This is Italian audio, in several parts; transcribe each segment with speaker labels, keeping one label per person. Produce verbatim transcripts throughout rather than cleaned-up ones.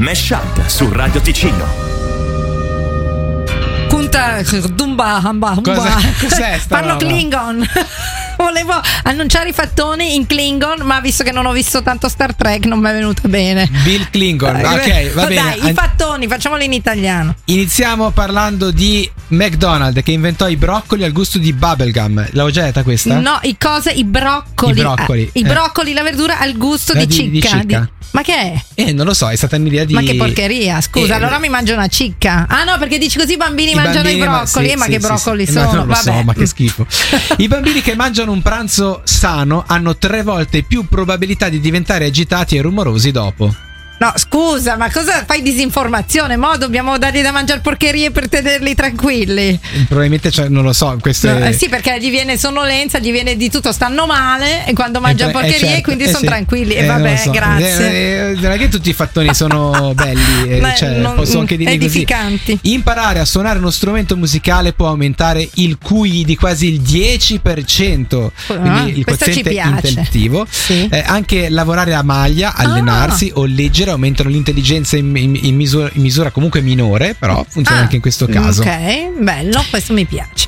Speaker 1: Mashup su Radio Ticino.
Speaker 2: Punta Dumba Hamba
Speaker 3: Cosa, cos'è sta
Speaker 2: Parlo
Speaker 3: roba?
Speaker 2: Klingon. Volevo annunciare i fattoni in Klingon, ma visto che non ho visto tanto Star Trek non mi è venuta bene.
Speaker 3: Bill Klingon, ok, va bene.
Speaker 2: Dai, i fattoni, facciamoli in italiano.
Speaker 3: Iniziamo parlando di McDonald's che inventò i broccoli al gusto di bubblegum. L'avevo già detta questa?
Speaker 2: No, i cose, i broccoli.
Speaker 3: I broccoli,
Speaker 2: ah, I
Speaker 3: eh.
Speaker 2: broccoli, la verdura al gusto
Speaker 3: Eh,
Speaker 2: di,
Speaker 3: di- di
Speaker 2: cicca.
Speaker 3: cicca.
Speaker 2: Di- Ma che è?
Speaker 3: Eh, non lo so, è stata un'idea di...
Speaker 2: Ma che porcheria, scusa,
Speaker 3: Eh,
Speaker 2: allora mi mangio una cicca. Ah no, perché dici così i bambini
Speaker 3: I
Speaker 2: mangiano
Speaker 3: bambini,
Speaker 2: i broccoli,
Speaker 3: sì,
Speaker 2: eh, ma
Speaker 3: sì,
Speaker 2: che
Speaker 3: sì,
Speaker 2: broccoli
Speaker 3: sì.
Speaker 2: sono?
Speaker 3: Ma non lo
Speaker 2: Vabbè.
Speaker 3: so, ma che schifo. I bambini che mangiano un pranzo sano hanno tre volte più probabilità di diventare agitati e rumorosi dopo.
Speaker 2: No, scusa, ma cosa fai disinformazione? Mo dobbiamo dargli da mangiare porcherie per tenerli tranquilli.
Speaker 3: Probabilmente, cioè, non lo so, questo
Speaker 2: No,
Speaker 3: è...
Speaker 2: eh sì, perché gli viene sonnolenza, gli viene di tutto, stanno male e quando mangiano
Speaker 3: Eh,
Speaker 2: porcherie
Speaker 3: certo,
Speaker 2: quindi
Speaker 3: eh,
Speaker 2: sono
Speaker 3: sì.
Speaker 2: tranquilli. E
Speaker 3: Eh, non
Speaker 2: vabbè,
Speaker 3: lo so.
Speaker 2: grazie.
Speaker 3: Eh, eh, non è che tutti i fattoni sono belli, eh,
Speaker 2: Ma
Speaker 3: cioè,
Speaker 2: non-
Speaker 3: posso anche dire così.
Speaker 2: edificanti.
Speaker 3: Imparare a suonare uno strumento musicale può aumentare il Q I di quasi il dieci per cento, quindi il
Speaker 2: questo ci
Speaker 3: quoziente
Speaker 2: piace.
Speaker 3: intellettivo.
Speaker 2: Sì.
Speaker 3: Eh, anche lavorare a maglia, allenarsi
Speaker 2: Ah.
Speaker 3: o leggere aumentano l'intelligenza in, in- in misura, in misura comunque minore, però funziona
Speaker 2: Ah,
Speaker 3: anche in questo caso.
Speaker 2: Ok, bello, questo mi piace.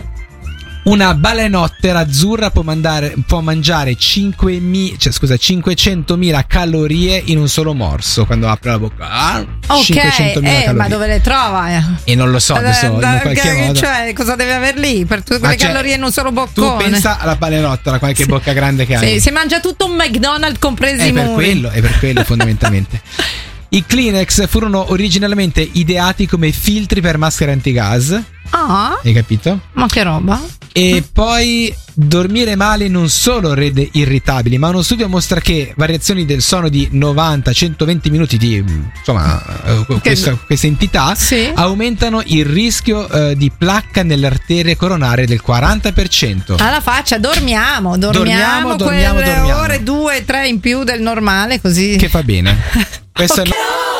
Speaker 3: Una balenottera azzurra può, mandare, può mangiare cinquemila, cioè, scusa, cinquecentomila calorie in un solo morso quando apre la bocca. Ah,
Speaker 2: Ok,
Speaker 3: cinquecentomila
Speaker 2: eh,
Speaker 3: calorie.
Speaker 2: ma dove le trova? Eh?
Speaker 3: E non lo so, adesso in
Speaker 2: Da-
Speaker 3: qualche
Speaker 2: che-
Speaker 3: modo.
Speaker 2: Cioè, cosa deve aver lì per tutte quelle
Speaker 3: Ma cioè,
Speaker 2: calorie in un solo
Speaker 3: Tu
Speaker 2: boccone?
Speaker 3: pensa alla balenottera, qualche
Speaker 2: Sì.
Speaker 3: bocca grande che
Speaker 2: Sì,
Speaker 3: hai.
Speaker 2: si mangia tutto un McDonald's compresi
Speaker 3: È
Speaker 2: i
Speaker 3: per
Speaker 2: muri.
Speaker 3: quello, è per quello fondamentalmente. I Kleenex furono originalmente ideati come filtri per maschere antigas,
Speaker 2: Ah,
Speaker 3: hai capito?
Speaker 2: ma che roba?
Speaker 3: E poi dormire male non solo rende irritabili, ma uno studio mostra che variazioni del sonno di novanta centoventi minuti di insomma eh,
Speaker 2: Che-
Speaker 3: questa, questa entità
Speaker 2: Sì.
Speaker 3: aumentano il rischio eh, di placca nelle arterie coronarie del quaranta per cento.
Speaker 2: Alla faccia, dormiamo, dormiamo,
Speaker 3: Dormiamo, dormiamo,
Speaker 2: quelle
Speaker 3: dormiamo.
Speaker 2: ore due, tre in più del normale, così.
Speaker 3: Che fa bene. Questo
Speaker 2: Ok.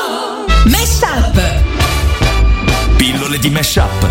Speaker 3: è
Speaker 4: Mashup.
Speaker 1: Pillole di Mashup.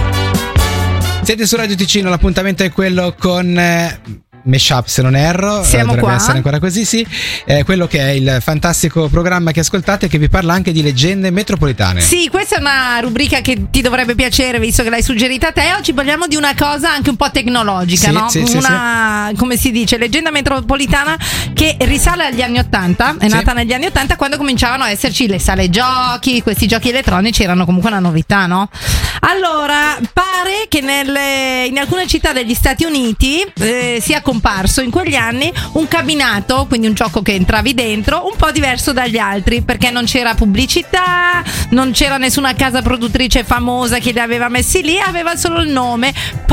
Speaker 3: Siete su Radio Ticino, l'appuntamento è quello con eh, Mashup, se non erro.
Speaker 2: Siamo
Speaker 3: dovrebbe
Speaker 2: qua.
Speaker 3: essere ancora così, sì. Eh, quello che è il fantastico programma che ascoltate, che vi parla anche di leggende metropolitane.
Speaker 2: Sì, questa è una rubrica che ti dovrebbe piacere, visto che l'hai suggerita te. Oggi parliamo di una cosa anche un po' tecnologica,
Speaker 3: Sì,
Speaker 2: no?
Speaker 3: sì, sì,
Speaker 2: una, come si dice, leggenda metropolitana che risale agli anni Ottanta. È
Speaker 3: Sì.
Speaker 2: nata negli anni Ottanta, quando cominciavano a esserci le sale giochi, questi giochi elettronici erano comunque una novità, no? Allora, pare che nelle, in alcune città degli Stati Uniti eh, sia comparso in quegli anni un cabinato, quindi un gioco che entravi dentro, un po' diverso dagli altri, perché non c'era pubblicità, non c'era nessuna casa produttrice famosa che li aveva messi lì, aveva solo il nome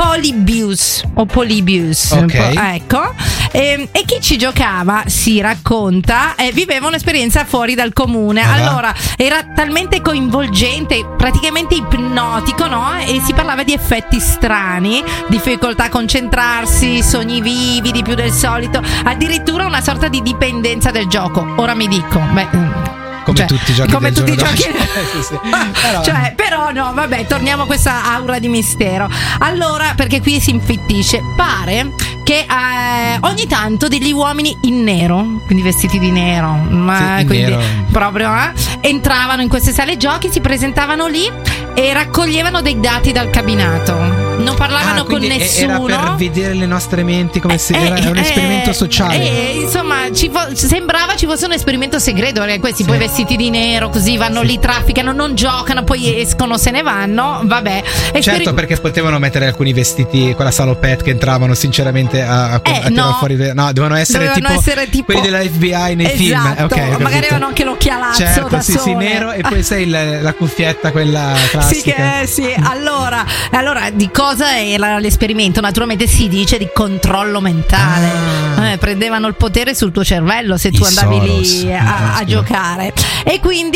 Speaker 2: Polybius o Polybius.
Speaker 3: Ok.
Speaker 2: Un po', ecco. E, e chi ci giocava, si racconta, eh, viveva un'esperienza fuori dal comune.
Speaker 3: Ah.
Speaker 2: Allora, era talmente coinvolgente, praticamente ipnotico, no? E si parlava di effetti strani, difficoltà a concentrarsi, sogni vivi di più del solito, addirittura una sorta di dipendenza del gioco. Ora mi dico, beh,
Speaker 3: Come
Speaker 2: cioè,
Speaker 3: tutti i giochi
Speaker 2: come
Speaker 3: del
Speaker 2: tutti i
Speaker 3: giorno
Speaker 2: giochi
Speaker 3: d'oggi. Sì, sì. Però-
Speaker 2: cioè, però no, vabbè, torniamo a questa aura di mistero. Allora, perché qui si infittisce, pare che eh, ogni tanto degli uomini in nero, quindi vestiti di nero, ma
Speaker 3: Sì, in
Speaker 2: quindi
Speaker 3: nero.
Speaker 2: proprio eh, entravano in queste sale giochi, si presentavano lì e raccoglievano dei dati dal cabinato. Non parlavano
Speaker 3: Ah,
Speaker 2: con
Speaker 3: quindi
Speaker 2: nessuno.
Speaker 3: era per vedere le nostre menti, come se
Speaker 2: Eh,
Speaker 3: era un
Speaker 2: eh,
Speaker 3: esperimento sociale.
Speaker 2: eh, insomma, ci fo- sembrava ci fosse un esperimento segreto, perché questi
Speaker 3: Sì.
Speaker 2: poi vestiti di nero, così vanno
Speaker 3: Sì.
Speaker 2: lì, trafficano, non giocano, poi escono, se ne vanno. Vabbè. Esperi-
Speaker 3: Certo, perché potevano mettere alcuni vestiti con la salopette che entravano sinceramente a, a,
Speaker 2: Eh,
Speaker 3: a tirare
Speaker 2: no.
Speaker 3: fuori. le- No, dovevano essere,
Speaker 2: Dovevano
Speaker 3: tipo,
Speaker 2: essere tipo-
Speaker 3: quelli dell'F B I nei film.
Speaker 2: Esatto,
Speaker 3: Ok, ho
Speaker 2: magari
Speaker 3: capito.
Speaker 2: avevano anche l'occhialazzo
Speaker 3: Certo,
Speaker 2: da
Speaker 3: sì, sì,
Speaker 2: sole.
Speaker 3: nero e poi sei il- la cuffietta, quella
Speaker 2: Sì,
Speaker 3: classica.
Speaker 2: che, sì. Allora, allora, di cosa era l'esperimento? Naturalmente si dice di controllo mentale.
Speaker 3: Ah.
Speaker 2: Eh, prendevano il potere sul tuo cervello se
Speaker 3: I
Speaker 2: tu andavi
Speaker 3: Soros.
Speaker 2: lì
Speaker 3: Ah,
Speaker 2: a, a
Speaker 3: scusa.
Speaker 2: giocare. E quindi,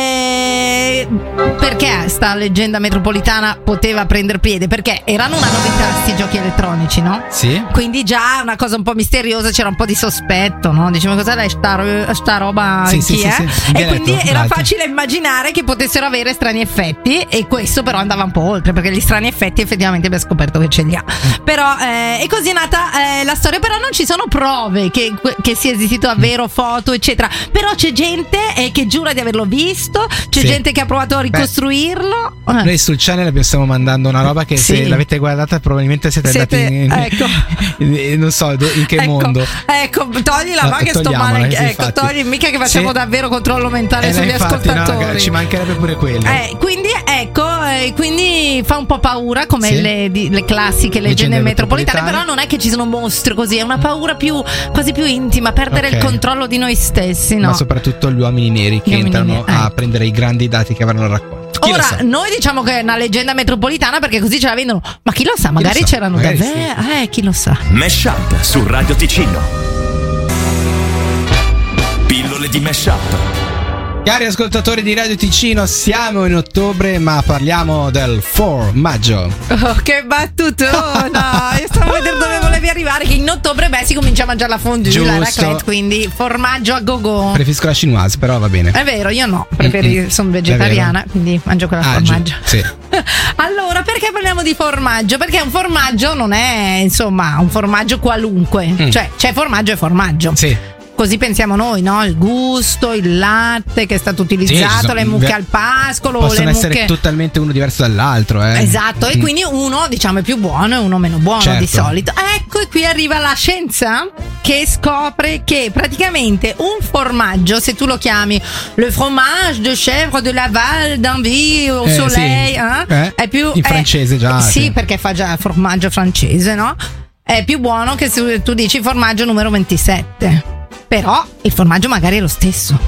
Speaker 2: eh, perché sta leggenda metropolitana poteva prendere piede? Perché erano una novità sti giochi elettronici, no?
Speaker 3: Sì.
Speaker 2: Quindi già una cosa un po' misteriosa, c'era un po' di sospetto, no? Diciamo, cos'è sta, ro- sta roba,
Speaker 3: Sì,
Speaker 2: chi
Speaker 3: sì, sì,
Speaker 2: è?
Speaker 3: sì.
Speaker 2: E
Speaker 3: Viene
Speaker 2: quindi
Speaker 3: Perfetto,
Speaker 2: era
Speaker 3: grazie.
Speaker 2: facile immaginare che potessero avere strani effetti, e questo però andava un po' oltre, perché gli strani effetti effettivamente abbiamo scoperto che ce li ha. Però eh, e così è nata eh, la storia, però non ci sono prove che, che sia esistito davvero, foto eccetera, però c'è gente eh, che giura di averlo visto, c'è
Speaker 3: Sì.
Speaker 2: gente che ha provato a ricostruirlo. Eh.
Speaker 3: Noi sul channel vi stiamo mandando una roba che
Speaker 2: Sì.
Speaker 3: se l'avete guardata probabilmente siete,
Speaker 2: Siete-
Speaker 3: andati in,
Speaker 2: ecco.
Speaker 3: in- non so in che
Speaker 2: ecco,
Speaker 3: mondo.
Speaker 2: ecco, togli la
Speaker 3: No,
Speaker 2: va che sto
Speaker 3: togliamola,
Speaker 2: male.
Speaker 3: sì,
Speaker 2: Ecco,
Speaker 3: infatti.
Speaker 2: togli, mica che facciamo
Speaker 3: Sì.
Speaker 2: davvero controllo mentale
Speaker 3: Eh,
Speaker 2: sugli
Speaker 3: infatti, no,
Speaker 2: ascoltatori.
Speaker 3: ci mancherebbe pure quello.
Speaker 2: Eh, quindi ecco, eh, quindi fa un po' paura come
Speaker 3: Sì.
Speaker 2: le, di- le classiche leggende,
Speaker 3: Leggende
Speaker 2: metropolitane,
Speaker 3: metropolitane.
Speaker 2: però non è che ci sono mostri così, è una paura più quasi più intima, perdere
Speaker 3: Ok.
Speaker 2: il controllo di noi stessi, no?
Speaker 3: Ma soprattutto gli uomini neri che
Speaker 2: Gli uomini
Speaker 3: entrano
Speaker 2: neri,
Speaker 3: a
Speaker 2: ecco.
Speaker 3: prendere i grandi dati che avranno raccolto. Chi lo
Speaker 2: Ora,
Speaker 3: sa?
Speaker 2: noi diciamo che è una leggenda metropolitana perché così ce la vendono, ma chi lo sa, magari
Speaker 3: sa,
Speaker 2: c'erano
Speaker 3: magari
Speaker 2: davvero, eh, chi lo sa.
Speaker 1: Mashup su Radio Ticino. Pillole di Mashup.
Speaker 3: Cari ascoltatori di Radio Ticino, siamo in ottobre, ma parliamo del formaggio.
Speaker 2: Oh, che battutona! Io stavo a vedere dove volevi arrivare, che in ottobre beh si comincia a mangiare la fondue, la
Speaker 3: Giusto.
Speaker 2: raclette, quindi formaggio a go-go.
Speaker 3: Preferisco la chinoise, però va bene.
Speaker 2: È vero, io no, preferi,
Speaker 3: Mm-mm.
Speaker 2: sono vegetariana, quindi mangio quella
Speaker 3: Ah, giù,
Speaker 2: formaggio.
Speaker 3: sì.
Speaker 2: Allora, perché parliamo di formaggio? Perché un formaggio non è, insomma, un formaggio qualunque.
Speaker 3: Mm.
Speaker 2: Cioè, c'è formaggio e formaggio.
Speaker 3: Sì.
Speaker 2: Così pensiamo noi, no? Il gusto, il latte che è stato utilizzato,
Speaker 3: Sì, ci sono-
Speaker 2: le mucche
Speaker 3: beh,
Speaker 2: al pascolo,
Speaker 3: Possono
Speaker 2: le
Speaker 3: essere
Speaker 2: mucche.
Speaker 3: totalmente uno diverso dall'altro, eh.
Speaker 2: Esatto, e
Speaker 3: Mm.
Speaker 2: quindi uno diciamo è più buono e uno meno buono
Speaker 3: Certo.
Speaker 2: di solito. Ecco, e qui arriva la scienza che scopre che praticamente un formaggio, se tu lo chiami le fromage de chèvre de Laval, d'Anvie au
Speaker 3: Eh,
Speaker 2: soleil,
Speaker 3: sì.
Speaker 2: eh,
Speaker 3: Eh,
Speaker 2: è più
Speaker 3: in
Speaker 2: è-
Speaker 3: francese già,
Speaker 2: Sì,
Speaker 3: sì.
Speaker 2: perché fa già formaggio francese, no? È più buono che se tu dici formaggio numero ventisette. Però il formaggio magari è lo stesso.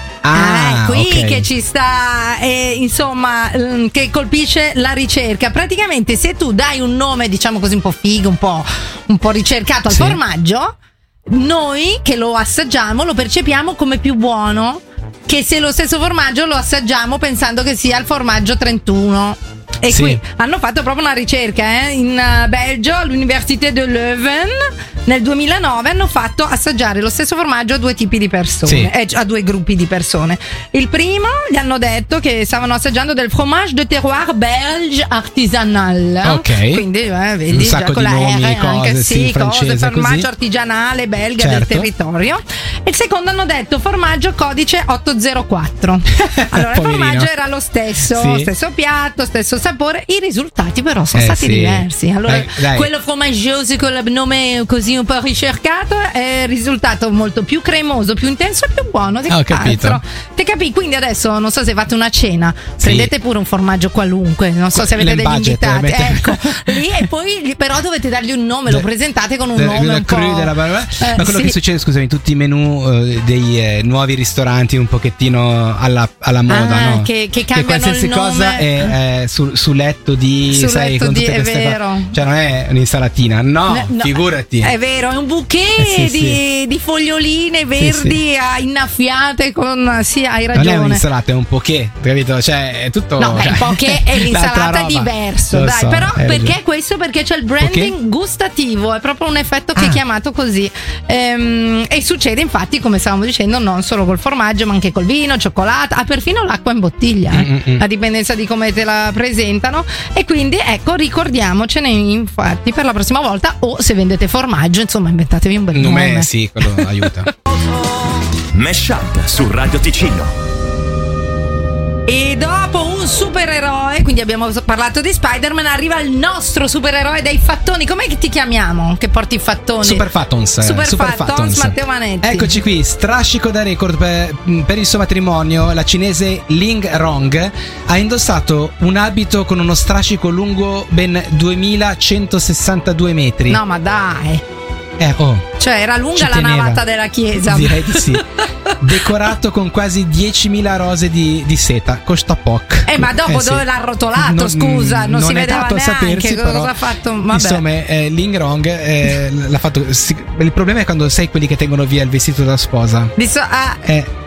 Speaker 3: Ah,
Speaker 2: è qui
Speaker 3: ok.
Speaker 2: che ci sta, eh, insomma, mm, che colpisce la ricerca. Praticamente, se tu dai un nome, diciamo così, un po' figo, un po', un po' ricercato al
Speaker 3: Sì.
Speaker 2: formaggio, noi che lo assaggiamo lo percepiamo come più buono che se lo stesso formaggio lo assaggiamo pensando che sia il formaggio trentuno. E
Speaker 3: Sì.
Speaker 2: qui hanno fatto proprio una ricerca eh, in uh, Belgio, all'Université de Leuven. Nel duemilanove hanno fatto assaggiare lo stesso formaggio a due tipi di persone,
Speaker 3: Sì.
Speaker 2: eh, a due gruppi di persone. Il primo gli hanno detto che stavano assaggiando del fromage de terroir belge artisanal.
Speaker 3: Ok.
Speaker 2: Quindi eh, vedi
Speaker 3: Un
Speaker 2: già
Speaker 3: sacco
Speaker 2: con
Speaker 3: di
Speaker 2: la
Speaker 3: nomi,
Speaker 2: R anche
Speaker 3: cose, sì,
Speaker 2: sì,
Speaker 3: francese,
Speaker 2: cose, formaggio
Speaker 3: così.
Speaker 2: artigianale belga del
Speaker 3: Certo.
Speaker 2: territorio. E il secondo hanno detto formaggio codice ottocentoquattro. Allora il
Speaker 3: Poverino.
Speaker 2: formaggio era lo stesso,
Speaker 3: Sì.
Speaker 2: stesso piatto, stesso sapore. I risultati però sono
Speaker 3: Eh,
Speaker 2: stati
Speaker 3: sì.
Speaker 2: diversi. Allora
Speaker 3: Dai, dai.
Speaker 2: quello formaggioso con il nome così un po' ricercato è risultato molto più cremoso, più intenso e più buono di
Speaker 3: Ah, ho capito.
Speaker 2: quell'altro. Te capi? Quindi adesso non so se fate una cena,
Speaker 3: Sì.
Speaker 2: prendete pure un formaggio qualunque, non so se avete
Speaker 3: Nel
Speaker 2: degli
Speaker 3: budget,
Speaker 2: invitati,
Speaker 3: veramente.
Speaker 2: ecco, lì e poi gli- però dovete dargli un nome, lo
Speaker 3: De-
Speaker 2: presentate con un
Speaker 3: de-
Speaker 2: nome
Speaker 3: della
Speaker 2: un po'.
Speaker 3: cru della barba-
Speaker 2: Eh,
Speaker 3: Ma quello
Speaker 2: sì.
Speaker 3: che succede, scusami, tutti i menù eh, dei eh, nuovi ristoranti un pochettino alla, alla moda,
Speaker 2: Ah,
Speaker 3: no?
Speaker 2: che- che cambiano
Speaker 3: qualsiasi
Speaker 2: il nome.
Speaker 3: cosa è eh, sul, sul letto di
Speaker 2: Sul
Speaker 3: sai,
Speaker 2: letto
Speaker 3: con
Speaker 2: di-
Speaker 3: tutte
Speaker 2: è
Speaker 3: queste cose.
Speaker 2: vero.
Speaker 3: Cioè non è un'insalatina, no,
Speaker 2: No, no,
Speaker 3: figurati.
Speaker 2: È vero, è un bouquet
Speaker 3: Eh, sì,
Speaker 2: di,
Speaker 3: sì.
Speaker 2: di foglioline verdi
Speaker 3: sì.
Speaker 2: ah, innaffiate con. Sì, hai
Speaker 3: Non è
Speaker 2: ragione.
Speaker 3: un'insalata, è un poké, capito? Cioè è tutto.
Speaker 2: No, beh,
Speaker 3: cioè,
Speaker 2: il poké e l'insalata
Speaker 3: l'altra
Speaker 2: è
Speaker 3: roba.
Speaker 2: diverso,
Speaker 3: Lo
Speaker 2: dai.
Speaker 3: so,
Speaker 2: Però
Speaker 3: hai
Speaker 2: perché
Speaker 3: ragione.
Speaker 2: questo? Perché c'è il branding
Speaker 3: Poké?
Speaker 2: gustativo, è proprio un effetto che è
Speaker 3: Ah.
Speaker 2: chiamato così. Ehm, e succede infatti, come stavamo dicendo, non solo col formaggio, ma anche col vino, cioccolato, ah, perfino l'acqua in bottiglia, eh,
Speaker 3: Mm-mm.
Speaker 2: a dipendenza di come te la presentano. E quindi ecco, ricordiamocene infatti per la prossima volta, o se vendete formaggio, insomma, inventatevi un bel
Speaker 3: Il
Speaker 2: nome.
Speaker 3: nome sì, quello aiuta.
Speaker 1: Mashup su Radio Ticino.
Speaker 2: E dopo un supereroe, quindi abbiamo parlato di Spider-Man, arriva il nostro supereroe dei fattoni. Com'è che ti chiamiamo? Che porti i fattoni?
Speaker 3: Super Fattons. eh,
Speaker 2: Super,
Speaker 3: Super
Speaker 2: Fattons,
Speaker 3: Fattons.
Speaker 2: Matteo Manetti.
Speaker 3: Eccoci qui, strascico da record per, per il suo matrimonio. La cinese Ling Rong ha indossato un abito con uno strascico lungo ben duemilacentosessantadue metri.
Speaker 2: No, ma dai.
Speaker 3: Eh, oh,
Speaker 2: Cioè, era lunga
Speaker 3: ci
Speaker 2: la
Speaker 3: teneva.
Speaker 2: navata della chiesa.
Speaker 3: Direi di sì. Decorato con quasi diecimila rose di, di seta. Costa poco.
Speaker 2: Eh, ma dopo
Speaker 3: sì.
Speaker 2: dove l'ha arrotolato?
Speaker 3: Non-
Speaker 2: scusa, non, si
Speaker 3: è
Speaker 2: vedeva
Speaker 3: dato a
Speaker 2: neanche
Speaker 3: sapersi,
Speaker 2: cosa
Speaker 3: però,
Speaker 2: ha fatto. Vabbè.
Speaker 3: Insomma, eh, Ling Rong eh, l'ha fatto. si- il problema è quando sei quelli che tengono via il vestito da sposa.
Speaker 2: Di so- ah,
Speaker 3: Eh,
Speaker 2: ah,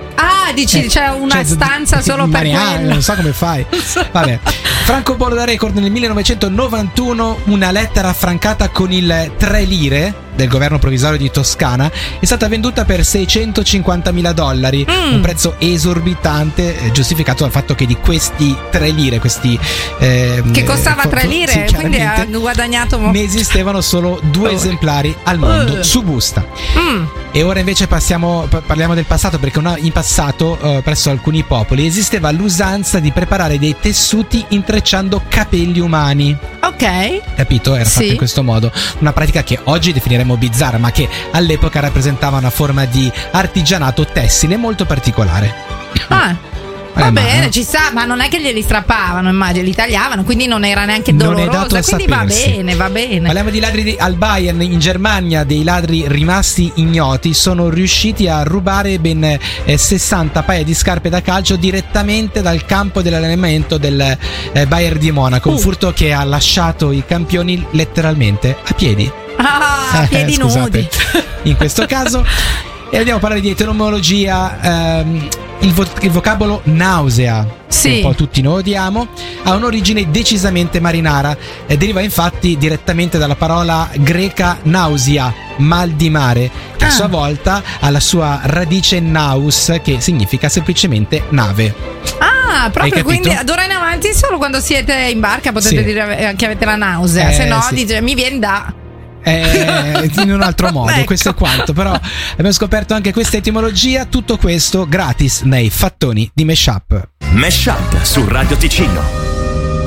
Speaker 2: Ah, dici
Speaker 3: Eh,
Speaker 2: c'è una
Speaker 3: cioè,
Speaker 2: stanza solo per
Speaker 3: Mariano,
Speaker 2: quello.
Speaker 3: non so come fai. Vabbè. Francobollo da record nel millenovecentonovantuno, una lettera affrancata con il tre lire del governo provvisorio di Toscana è stata venduta per seicentocinquantamila dollari,
Speaker 2: Mm.
Speaker 3: un prezzo esorbitante, eh, giustificato dal fatto che di questi tre lire, questi ehm,
Speaker 2: Che costava
Speaker 3: eh,
Speaker 2: tre
Speaker 3: fo-
Speaker 2: lire,
Speaker 3: sì,
Speaker 2: quindi ha
Speaker 3: chiaramente,
Speaker 2: guadagnato mo-
Speaker 3: ne esistevano solo due
Speaker 2: Oh.
Speaker 3: esemplari al mondo
Speaker 2: Oh.
Speaker 3: su busta.
Speaker 2: Mm.
Speaker 3: E ora invece passiamo, pa- parliamo del passato, perché una- in passato eh, presso alcuni popoli esisteva l'usanza di preparare dei tessuti intrecciando capelli umani.
Speaker 2: Ok.
Speaker 3: Capito? Era fatta
Speaker 2: Sì.
Speaker 3: in questo modo. Una pratica che oggi definiremmo bizzarra, ma che all'epoca rappresentava una forma di artigianato tessile molto particolare.
Speaker 2: Ah.
Speaker 3: Eh,
Speaker 2: Va
Speaker 3: ma-
Speaker 2: bene, ci sta, ma non è che glieli strappavano, immagino, li tagliavano, quindi non era neanche
Speaker 3: Non è dato
Speaker 2: doloroso.
Speaker 3: a
Speaker 2: Quindi va
Speaker 3: sapersi.
Speaker 2: bene, va bene.
Speaker 3: Parliamo di ladri di- al Bayern in Germania, dei ladri rimasti ignoti sono riusciti a rubare ben eh, sessanta paia di scarpe da calcio direttamente dal campo dell'allenamento del eh, Bayern di Monaco, un
Speaker 2: Uh.
Speaker 3: furto che ha lasciato i campioni letteralmente a piedi.
Speaker 2: Ah,
Speaker 3: Eh,
Speaker 2: piedi
Speaker 3: scusate.
Speaker 2: nudi.
Speaker 3: In questo caso. E andiamo a parlare di etimologia. ehm, il, vo- il vocabolo nausea,
Speaker 2: Sì.
Speaker 3: che un po' tutti noi odiamo, ha un'origine decisamente marinara. E deriva infatti direttamente dalla parola greca nausea, mal di mare, che
Speaker 2: Ah.
Speaker 3: a sua volta ha la sua radice naus, che significa semplicemente nave.
Speaker 2: Ah, proprio,
Speaker 3: capito?
Speaker 2: quindi d'ora in avanti solo quando siete in barca potete
Speaker 3: Sì.
Speaker 2: dire che avete la nausea,
Speaker 3: Eh,
Speaker 2: se no
Speaker 3: sì.
Speaker 2: dice mi viene da...
Speaker 3: Eh, in un altro modo,
Speaker 2: Ecco.
Speaker 3: questo è quanto. Però abbiamo scoperto anche questa etimologia. Tutto questo gratis nei fattoni di Meshup.
Speaker 1: Mesh Up su Radio Ticino.